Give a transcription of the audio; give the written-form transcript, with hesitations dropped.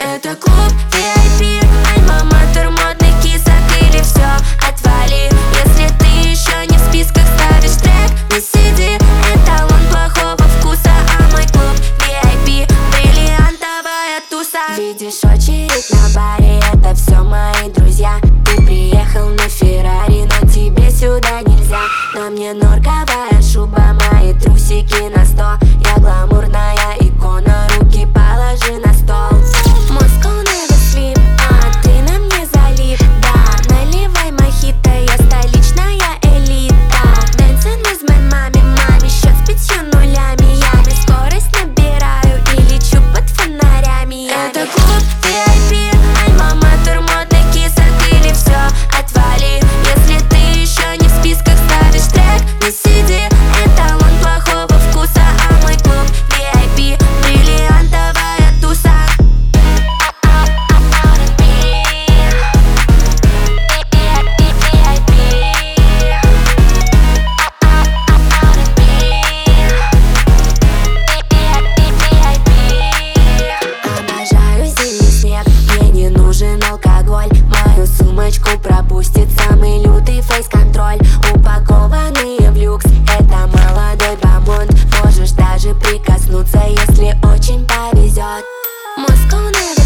Это клуб VIP, альма-матер модных кисок или все отвали. Если ты еще не в списках ставишь трек, не сиди, эталон плохого вкуса. А мой клуб VIP, бриллиантовая туса. Видишь очередь на баре, это все мои друзья. Ты приехал на Феррари, но тебе сюда нельзя. На мне норковая шуба, мои трусики на 100. Я гламурная икона, руки положи на стол. Moscow never sleep, а ты на мне залип. Да, наливай мохито, я столичная элита. Dancing with my маме, счет с 5 нулями. Я на скорость набираю и лечу под фонарями. Это клуб VIP, альма-матер модных кисок или все отвали. Если ты еще не в списках ставишь трек, не сиди, эталон плохого вкуса. А мой клуб VIP, бриллиантовая туса. Обожаю зимний снег, мне не нужен алкоголь. Мою сумочку пропустит самый лютый фейс-контроль. Упакованные в люкс, это молодой бомонд. Можешь даже прикоснуться, если очень повезет. Moscow never